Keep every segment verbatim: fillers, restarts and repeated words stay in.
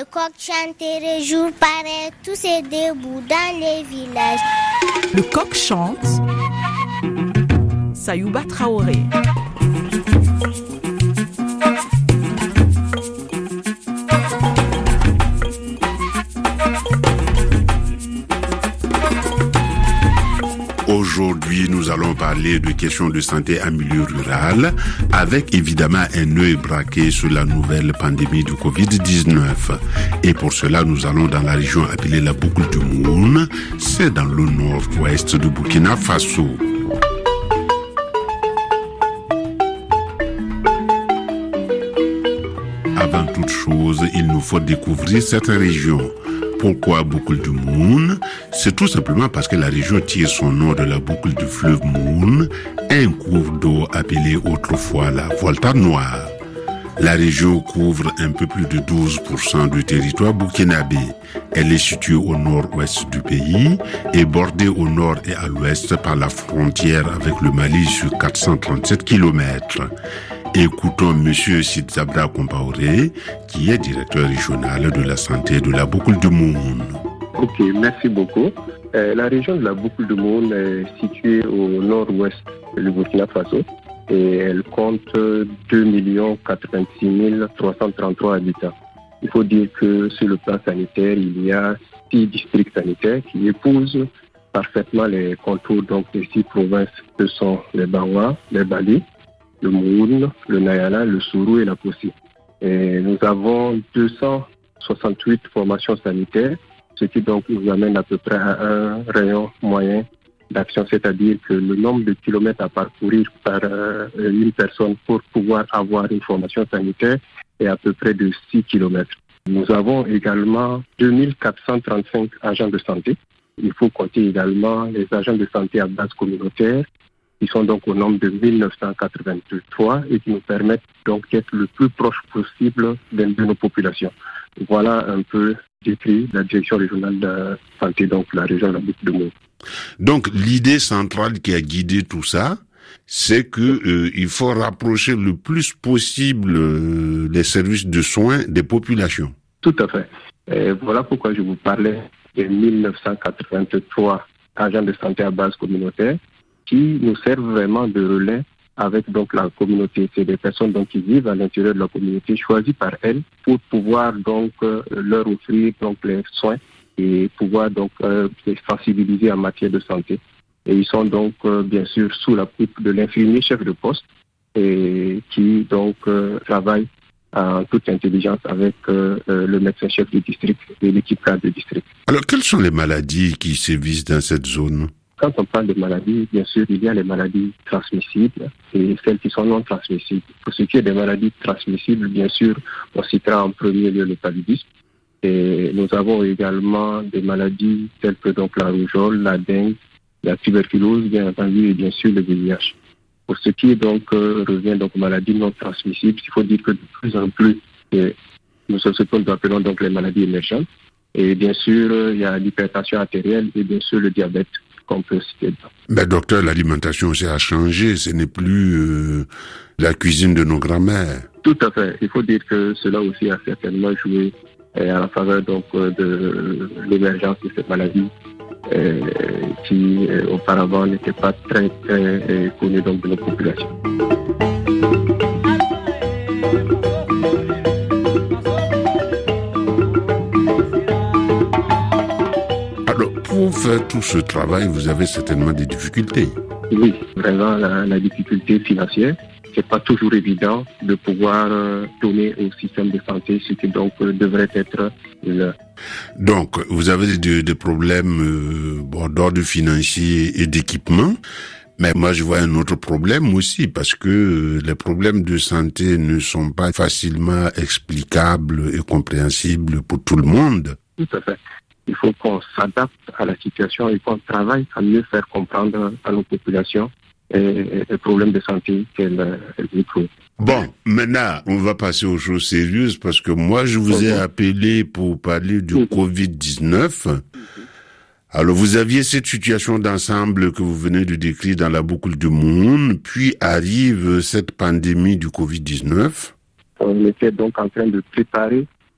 coq chanterait jour pareil, tous est debout dans les villages. Le coq chante. Sayouba Traoré. Aujourd'hui, nous allons parler de questions de santé en milieu rural, avec évidemment un œil braqué sur la nouvelle pandémie du covid dix-neuf. Et pour cela, nous allons dans la région appelée la Boucle du Moun, c'est dans le nord-ouest du Burkina Faso. Avant toute chose, il nous faut découvrir cette région. Pourquoi Boucle du Moun? C'est tout simplement parce que la région tire son nom de la boucle du fleuve Moun, un cours d'eau appelé autrefois la Volta Noire. La région couvre un peu plus de douze pour cent du territoire burkinabé. Elle est située au nord-ouest du pays et bordée au nord et à l'ouest par la frontière avec le Mali sur quatre cent trente-sept kilomètres. Écoutons M. Sidzabra Compaoré, qui est directeur régional de la santé de la Boucle du Moun. Ok, merci beaucoup. Euh, la région de la Boucle du Moun est située au nord-ouest du Burkina Faso et elle compte deux millions quatre-vingt-six mille trois cent trente-trois habitants. Il faut dire que sur le plan sanitaire, il y a six districts sanitaires qui épousent parfaitement les contours donc, des six provinces que sont les Bawa, les Bali, le Moun, le Nayala, le Sourou et la Possi. Et nous avons deux cent soixante-huit formations sanitaires, ce qui donc nous amène à peu près à un rayon moyen d'action, c'est-à-dire que le nombre de kilomètres à parcourir par euh, une personne pour pouvoir avoir une formation sanitaire est à peu près de six kilomètres. Nous avons également deux mille quatre cent trente-cinq agents de santé. Il faut compter également les agents de santé à base communautaire, qui sont donc au nombre de mille neuf cent quatre-vingt-trois et qui nous permettent donc d'être le plus proche possible de, de nos populations. Voilà un peu décrit la direction régionale de santé, donc la région de la Boucle du Moun. Donc l'idée centrale qui a guidé tout ça, c'est que euh, il faut rapprocher le plus possible euh, les services de soins des populations. Tout à fait. Et voilà pourquoi je vous parlais des mille neuf cent quatre-vingt-trois agents de santé à base communautaire qui nous servent vraiment de relais avec donc la communauté. C'est des personnes donc qui vivent à l'intérieur de la communauté, choisies par elles pour pouvoir donc euh, leur offrir donc les soins et pouvoir donc euh, les sensibiliser en matière de santé. Et ils sont donc euh, bien sûr sous la coupe de l'infirmier chef de poste et qui donc euh, travaille en toute intelligence avec euh, euh, le médecin chef du district et l'équipe cadre du district. Alors quelles sont les maladies qui sévissent dans cette zone? Quand on parle de maladies, bien sûr, il y a les maladies transmissibles et celles qui sont non transmissibles. Pour ce qui est des maladies transmissibles, bien sûr, on citera en premier lieu le paludisme. Et nous avons également des maladies telles que donc la rougeole, la dengue, la tuberculose, bien entendu, et bien sûr le V I H. Pour ce qui est donc euh, revient donc aux maladies non transmissibles, il faut dire que de plus en plus, eh, nous sommes ce que nous appelons donc les maladies émergentes. Et bien sûr, euh, il y a l'hypertension artérielle et bien sûr le diabète. Qu'on peut citer. Ben docteur, l'alimentation aussi a changé, ce n'est plus euh, la cuisine de nos grands-mères. Tout à fait. Il faut dire que cela aussi a certainement joué euh, à la faveur donc euh, de l'émergence de cette maladie euh, qui euh, auparavant n'était pas très très euh, connue donc de nos populations. Pour faire tout ce travail, vous avez certainement des difficultés. Oui, vraiment la, la difficulté financière. C'est pas toujours évident de pouvoir euh, donner au système de santé ce qui donc euh, devrait être là. Donc, vous avez des, des problèmes euh, bon, d'ordre financier et d'équipement. Mais moi, je vois un autre problème aussi, parce que euh, les problèmes de santé ne sont pas facilement explicables et compréhensibles pour tout le monde. Tout à fait. Il faut qu'on s'adapte à la situation et qu'on travaille à mieux faire comprendre à nos populations les problèmes de santé qu'elles éprouvent. Bon, maintenant, on va passer aux choses sérieuses parce que moi, je vous ai appelé pour parler du covid dix-neuf. Alors, vous aviez cette situation d'ensemble que vous venez de décrire dans la Boucle du Moun, puis arrive cette pandémie du covid dix-neuf. On était donc en train de préparer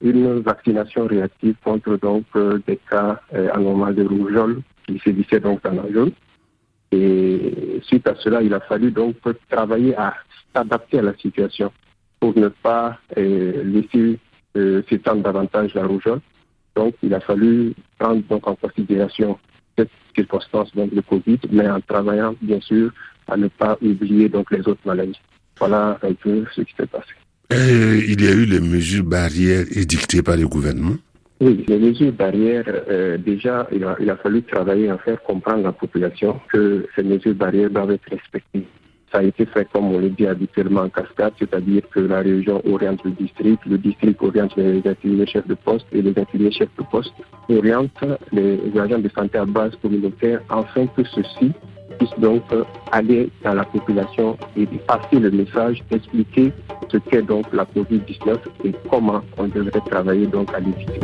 une vaccination réactive contre donc euh, des cas euh, anormaux de rougeole qui sévissaient donc dans la zone. Et suite à cela, il a fallu donc travailler à s'adapter à la situation pour ne pas euh, laisser euh, s'étendre davantage la rougeole. Donc, il a fallu prendre donc en considération cette circonstance donc de Covid, mais en travaillant bien sûr à ne pas oublier donc les autres maladies. Voilà un peu ce qui s'est passé. Et il y a eu les mesures barrières édictées par le gouvernement. Oui, les mesures barrières, euh, déjà, il a, il a fallu travailler à faire comprendre à la population que ces mesures barrières doivent être respectées. Ça a été fait, comme on le dit habituellement, en cascade, c'est-à-dire que la région oriente le district, le district oriente les infirmiers chefs de poste et les infirmiers chefs de poste orientent les agents de santé à base communautaire afin que ceux-ci puissent donc aller dans la population et passer le message, expliquer ce qu'est donc la covid dix-neuf et comment on devrait travailler donc à l'éviter.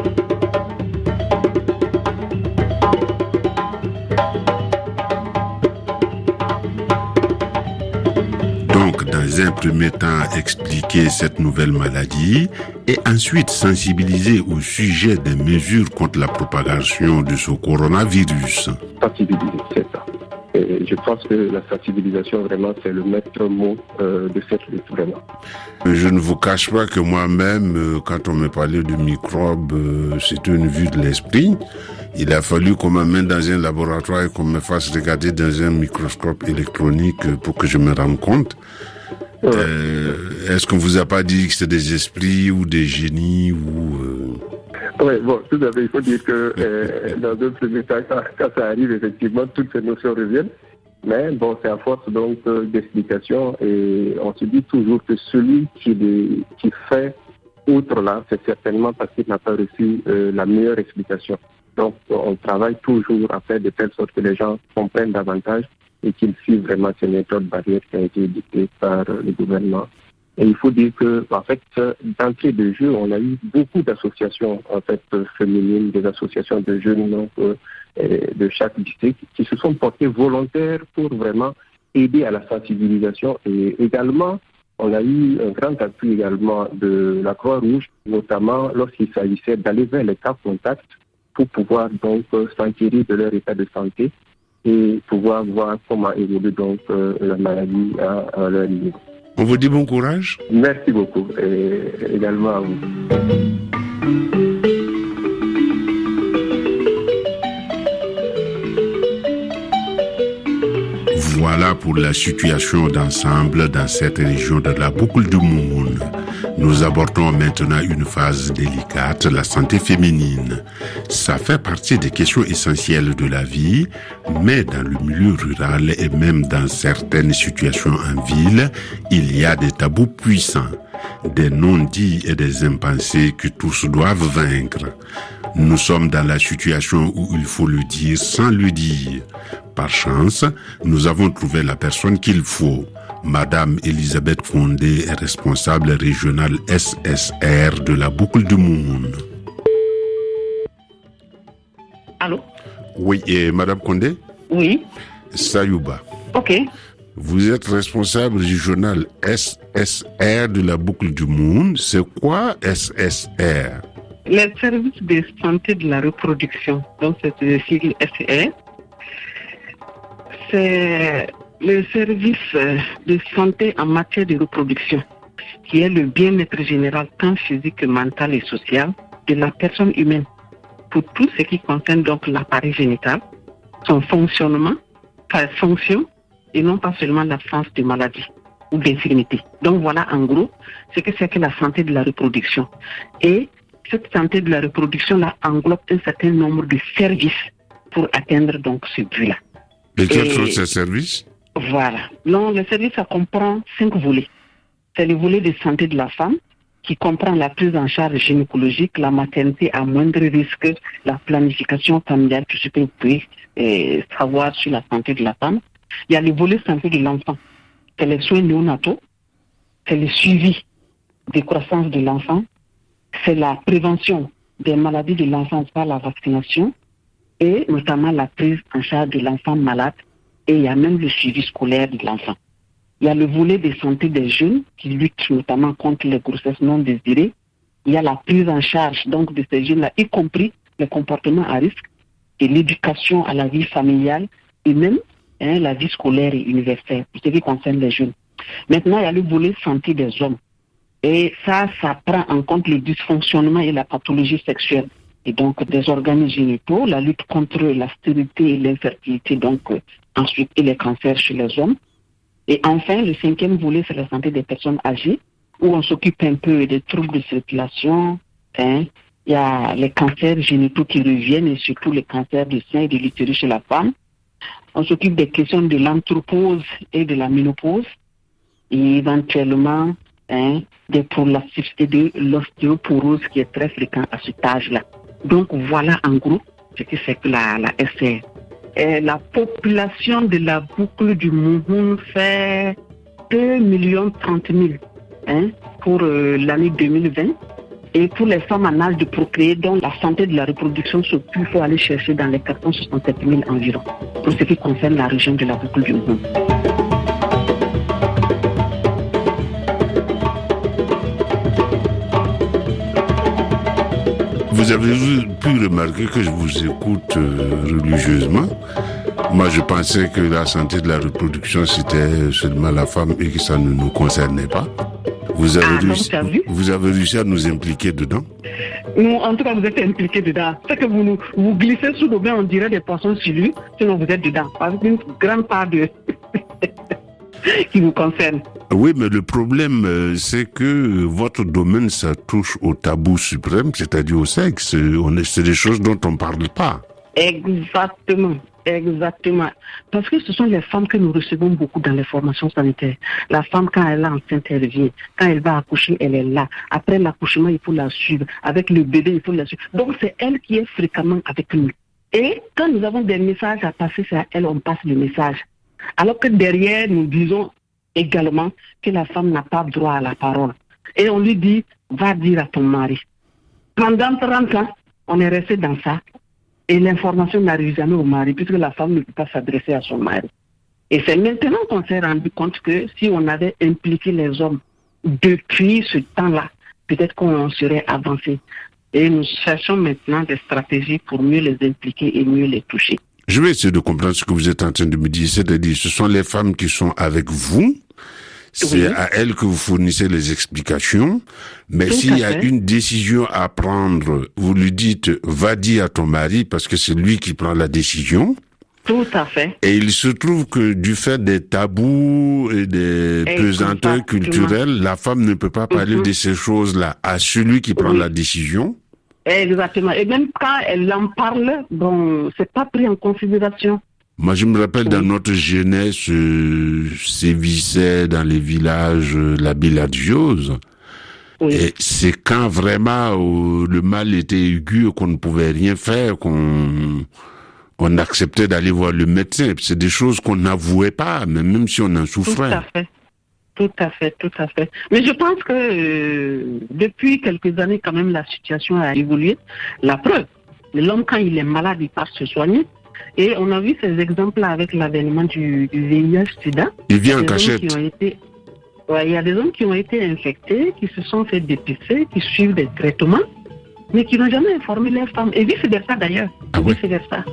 Donc, dans un premier temps, expliquer cette nouvelle maladie et ensuite sensibiliser au sujet des mesures contre la propagation de ce coronavirus. Sensibiliser, c'est ça. Et je pense que la sensibilisation, vraiment, c'est le maître mot euh, de cette lutte, vraiment. Je ne vous cache pas que moi-même, euh, quand on me parlait de microbes, euh, c'était une vue de l'esprit. Il a fallu qu'on m'amène dans un laboratoire et qu'on me fasse regarder dans un microscope électronique pour que je me rende compte. Ouais. Euh, est-ce qu'on vous a pas dit que c'est des esprits ou des génies ou... Euh... Oui, bon, tout à fait, il faut dire que euh, dans un premier temps, quand, quand ça arrive, effectivement, toutes ces notions reviennent. Mais bon, c'est à force donc euh, d'explications et on se dit toujours que celui qui, les, qui fait outre là, c'est certainement parce qu'il n'a pas reçu euh, la meilleure explication. Donc, on travaille toujours à faire de telle sorte que les gens comprennent davantage et qu'ils suivent vraiment ces méthodes barrières qui ont été dictées par le gouvernement. Et il faut dire que, en fait, d'entrée de jeu, on a eu beaucoup d'associations, en fait, féminines, des associations de jeunes, donc, euh, de chaque district, qui se sont portées volontaires pour vraiment aider à la sensibilisation. Et également, on a eu un grand appui également de la Croix-Rouge, notamment lorsqu'il s'agissait d'aller vers les cas contacts pour pouvoir donc s'enquérir de leur état de santé et pouvoir voir comment évolue donc euh, la maladie à, à leur niveau. On vous dit bon courage. Merci beaucoup et également à vous. Voilà pour la situation d'ensemble dans cette région de la boucle du monde. Nous abordons maintenant une phase délicate, la santé féminine. Ça fait partie des questions essentielles de la vie, mais dans le milieu rural et même dans certaines situations en ville, il y a des tabous puissants, des non-dits et des impensés que tous doivent vaincre. Nous sommes dans la situation où il faut le dire sans le dire. Par chance, nous avons trouvé la personne qu'il faut. Madame Elisabeth Fondé est responsable régionale S S R de la boucle du monde. Allô? Oui, et Madame Condé? Oui. Sayouba. Ok. Vous êtes responsable régional S S R de la boucle du monde. C'est quoi S S R? Les services de santé de la reproduction, donc c'est le sigle S R. C'est le service de santé en matière de reproduction, qui est le bien-être général tant physique que mental et social de la personne humaine, pour tout ce qui concerne donc l'appareil génital, son fonctionnement, sa fonction, et non pas seulement l'absence de maladie ou d'infirmité. Donc voilà en gros ce que c'est que la santé de la reproduction. Et cette santé de la reproduction-là englobe un certain nombre de services pour atteindre donc ce but-là. Et quels sont ces services? Voilà. Donc, le service, ça comprend cinq volets. C'est le volet de santé de la femme, qui comprend la prise en charge gynécologique, la maternité à moindre risque, la planification familiale, tout ce que vous pouvez euh, savoir sur la santé de la femme. Il y a le volet santé de l'enfant. C'est les soins néonataux, c'est le suivi des croissances de l'enfant, c'est la prévention des maladies de l'enfant par la vaccination et notamment la prise en charge de l'enfant malade, et il y a même le suivi scolaire de l'enfant. Il y a le volet de santé des jeunes qui lutte notamment contre les grossesses non désirées il y a la prise en charge donc de ces jeunes-là, y compris le comportement à risque et l'éducation à la vie familiale et même hein, la vie scolaire et universitaire, pour ce qui concerne les jeunes. Maintenant, il y a le volet santé des hommes. Et ça, ça prend en compte le dysfonctionnement et la pathologie sexuelle. Et donc, des organes génitaux, la lutte contre la stérilité et l'infertilité, donc euh, ensuite, et les cancers chez les hommes. Et enfin, le cinquième volet, c'est la santé des personnes âgées, où on s'occupe un peu des troubles de circulation. Hein. Il y a les cancers génitaux qui reviennent, et surtout les cancers du sein et de l'utérus chez la femme. On s'occupe des questions de l'andropause et de la ménopause, et éventuellement hein, des prolapsus et de l'ostéoporose qui est très fréquent à cet âge-là. Donc voilà en gros ce que c'est que la, la S R. Et la population de la boucle du Mouhoun fait deux millions trente mille hein, pour euh, l'année deux mille vingt. Et pour les femmes en âge de procréer, dont la santé de la reproduction se peut, il faut aller chercher dans les quatre cent soixante-sept mille environ, pour ce qui concerne la région de la boucle du Mouhoun. Vous avez pu remarquer que je vous écoute euh, religieusement. Moi, je pensais que la santé de la reproduction, c'était seulement la femme et que ça ne nous concernait pas. Vous avez, ah, réussi, donc, vous avez réussi à nous impliquer dedans? Nous, en tout cas, vous êtes impliqués dedans. C'est que vous nous, vous glissez sous le bain, on dirait des poissons sur lui, sinon vous êtes dedans. Avec une grande part de... qui vous concerne. Oui, mais le problème, c'est que votre domaine, ça touche au tabou suprême, c'est-à-dire au sexe. On est, c'est des choses dont on ne parle pas. Exactement. Exactement. Parce que ce sont les femmes que nous recevons beaucoup dans les formations sanitaires. La femme, quand elle est enceinte, elle vient. Quand elle va accoucher, elle est là. Après l'accouchement, il faut la suivre. Avec le bébé, il faut la suivre. Donc, c'est elle qui est fréquemment avec nous. Et quand nous avons des messages à passer, c'est à elle, on passe le message. Alors que derrière, nous disons également que la femme n'a pas droit à la parole. Et on lui dit, va dire à ton mari. Pendant trente ans, on est resté dans ça. Et l'information n'arrive jamais au mari, puisque la femme ne peut pas s'adresser à son mari. Et c'est maintenant qu'on s'est rendu compte que si on avait impliqué les hommes depuis ce temps-là, peut-être qu'on serait avancé. Et nous cherchons maintenant des stratégies pour mieux les impliquer et mieux les toucher. Je vais essayer de comprendre ce que vous êtes en train de me dire. C'est-à-dire, ce sont les femmes qui sont avec vous. C'est oui. à elles que vous fournissez les explications. Mais Tout s'il y a une décision à prendre, vous lui dites, va dire à ton mari, parce que c'est lui qui prend la décision. Tout à fait. Et il se trouve que du fait des tabous et des pesanteurs culturelles, la femme ne peut pas parler mm-hmm. de ces choses-là à celui qui prend oui. la décision. Exactement. Et même quand elle en parle, bon, c'est pas pris en considération. Moi, je me rappelle, oui. dans notre jeunesse, euh, sévissait dans les villages euh, la bilharziose. Oui. Et c'est quand vraiment euh, le mal était aigu, qu'on ne pouvait rien faire, qu'on on acceptait d'aller voir le médecin. C'est des choses qu'on n'avouait pas, mais même si on en souffrait. Tout à fait. Tout à fait, tout à fait. Mais je pense que euh, depuis quelques années, quand même, la situation a évolué. La preuve, l'homme, quand il est malade, il part se soigner. Et on a vu ces exemples-là avec l'avènement du, du V I H-Sida. Il vient en cachette. Ouais, il y a des hommes qui ont été infectés, qui se sont fait dépister, qui suivent des traitements, mais qui n'ont jamais informé leurs femmes. Et vice-versa d'ailleurs. Ah ouais. Vice-versa.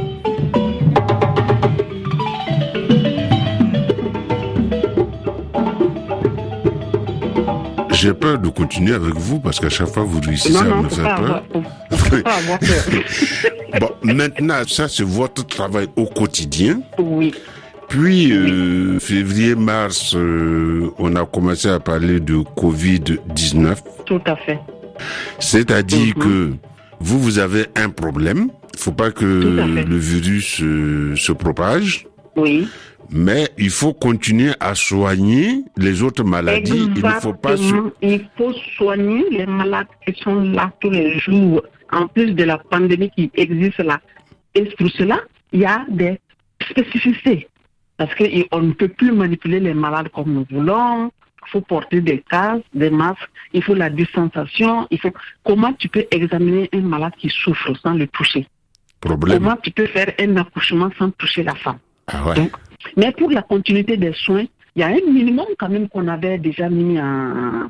J'ai peur de continuer avec vous parce qu'à chaque fois vous réussissez non, non, à me faire peur. Avoir, pas avoir peur. Bon, maintenant, ça c'est votre travail au quotidien. Oui. Puis, euh, oui. février-mars, euh, on a commencé à parler de covid dix-neuf. Tout à fait. C'est-à-dire mm-hmm. que vous, vous avez un problème. Il ne faut pas que le virus euh, se propage. Oui. Mais il faut continuer à soigner les autres maladies. Exactement. Il ne faut pas so- Il faut soigner les malades qui sont là tous les jours, en plus de la pandémie qui existe là. Et pour cela, il y a des spécificités. Parce qu'on ne peut plus manipuler les malades comme nous voulons. Il faut porter des casques, des masques. Il faut la distanciation. Il faut... Comment tu peux examiner un malade qui souffre sans le toucher? Problème. Comment tu peux faire un accouchement sans toucher la femme? Ah ouais. Donc, mais pour la continuité des soins, il y a un minimum quand même qu'on avait déjà mis en,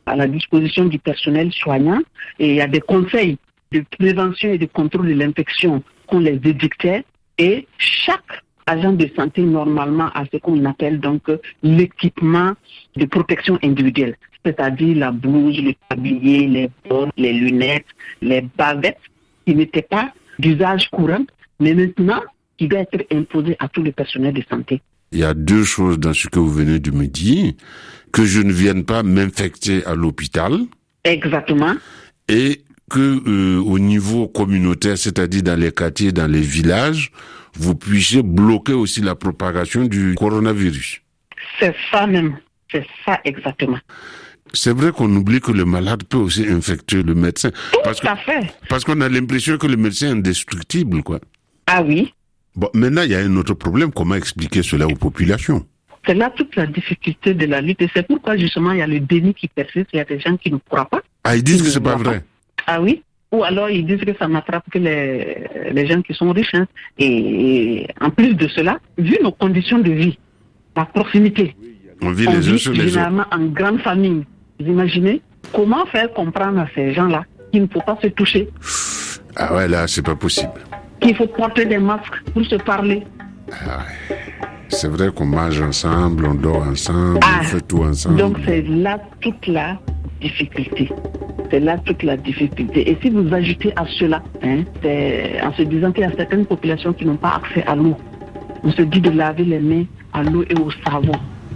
à la disposition du personnel soignant et il y a des conseils de prévention et de contrôle de l'infection qu'on les édictait et chaque agent de santé normalement a ce qu'on appelle donc l'équipement de protection individuelle, c'est-à-dire la blouse, le tablier, les bottes, les lunettes, les bavettes qui n'étaient pas d'usage courant, mais maintenant qui doit être imposé à tout le personnel de santé. Il y a deux choses dans ce que vous venez de me dire, que je ne vienne pas m'infecter à l'hôpital. Exactement. Et que euh, au niveau communautaire, c'est-à-dire dans les quartiers, dans les villages, vous puissiez bloquer aussi la propagation du coronavirus. C'est ça même, c'est ça exactement. C'est vrai qu'on oublie que le malade peut aussi infecter le médecin. Tout parce à que, fait. Parce qu'on a l'impression que le médecin est indestructible, quoi. Ah oui. Bon, maintenant, il y a un autre problème. Comment expliquer cela aux populations? C'est là toute la difficulté de la lutte. Et c'est pourquoi, justement, il y a le déni qui persiste. Il y a des gens qui ne croient pas. Ah, ils disent que c'est pas vrai. Ah oui. Ou alors, ils disent que ça n'attrape que les, les gens qui sont riches. Hein. Et, et en plus de cela, vu nos conditions de vie, la proximité, on vit on les uns vit sur les autres. généralement en grande famille. Vous imaginez comment faire comprendre à ces gens-là qu'il ne faut pas se toucher? Ah ouais, là, c'est pas possible. Qu'il faut porter des masques pour se parler. Ah ouais. C'est vrai qu'on mange ensemble, on dort ensemble, ah, on fait tout ensemble. Donc c'est là toute la difficulté. C'est là toute la difficulté. Et si vous ajoutez à cela, hein, c'est en se disant qu'il y a certaines populations qui n'ont pas accès à l'eau, on se dit de laver les mains à l'eau et au savon.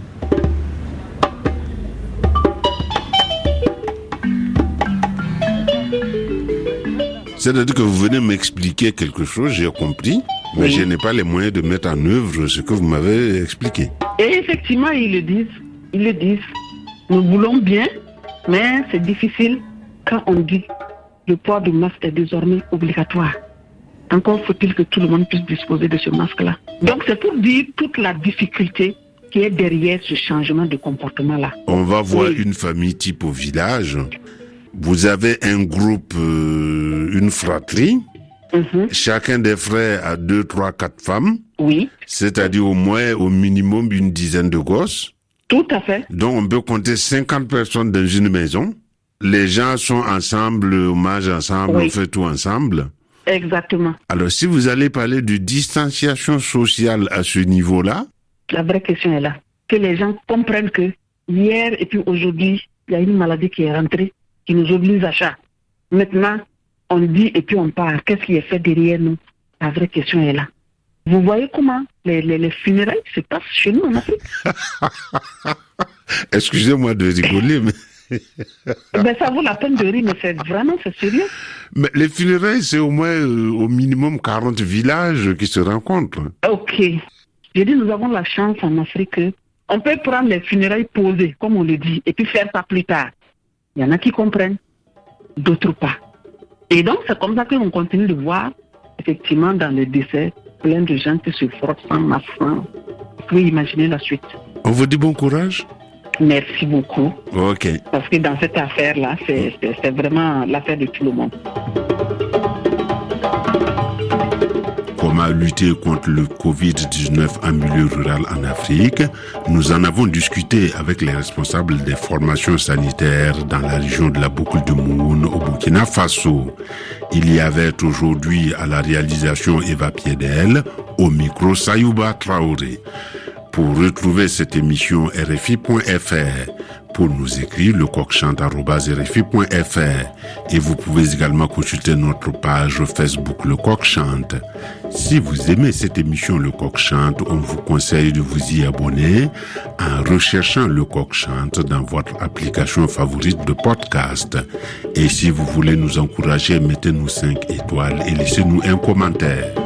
C'est-à-dire que vous venez m'expliquer quelque chose, j'ai compris, mais oui. Je n'ai pas les moyens de mettre en œuvre ce que vous m'avez expliqué. Et effectivement, ils le disent. Ils le disent. Nous voulons bien, mais c'est difficile quand on dit le port du masque est désormais obligatoire. Encore faut-il que tout le monde puisse disposer de ce masque-là. Donc c'est pour dire toute la difficulté qui est derrière ce changement de comportement-là. On va voir oui. Une famille type au village. Vous avez un groupe, euh, une fratrie. Mm-hmm. Chacun des frères a deux, trois, quatre femmes. Oui. C'est-à-dire au moins, au minimum, une dizaine de gosses. Tout à fait. Donc on peut compter cinquante personnes dans une maison. Les gens sont ensemble, on mange ensemble, oui. On fait tout ensemble. Exactement. Alors si vous allez parler de distanciation sociale à ce niveau-là. La vraie question est là. Que les gens comprennent que hier et puis aujourd'hui, il y a une maladie qui est rentrée, qui nous oblige à ça. Maintenant, on dit et puis on part. Qu'est-ce qui est fait derrière nous? La vraie question est là. Vous voyez comment les, les, les funérailles se passent chez nous en Afrique? Excusez-moi de rigoler, mais... ben, ça vaut la peine de rire, mais c'est vraiment, c'est sérieux. Mais les funérailles, c'est au moins euh, au minimum quarante villages qui se rencontrent. Ok. J'ai dit, nous avons la chance en Afrique. On peut prendre les funérailles posées, comme on le dit, et puis faire ça plus tard. Il y en a qui comprennent, d'autres pas. Et donc, c'est comme ça qu'on continue de voir, effectivement, dans les décès, plein de gens qui se frottent sans masque. Vous pouvez imaginer la suite. On vous dit bon courage. Merci beaucoup. Ok. Parce que dans cette affaire-là, c'est, c'est, c'est vraiment l'affaire de tout le monde. Comment lutter contre le covid dix-neuf en milieu rural en Afrique? Nous en avons discuté avec les responsables des formations sanitaires dans la région de la boucle de Moun au Burkina Faso. Il y avait aujourd'hui à la réalisation Eva Piedel, au micro Sayouba Traoré. Pour retrouver cette émission, R F I point F R. Pour nous écrire, le coq chante arobase R F I point F R. Et vous pouvez également consulter notre page Facebook Le Coq Chante. Si vous aimez cette émission Le Coq Chante, on vous conseille de vous y abonner en recherchant Le Coq Chante dans votre application favorite de podcast. Et si vous voulez nous encourager, mettez-nous cinq étoiles et laissez-nous un commentaire.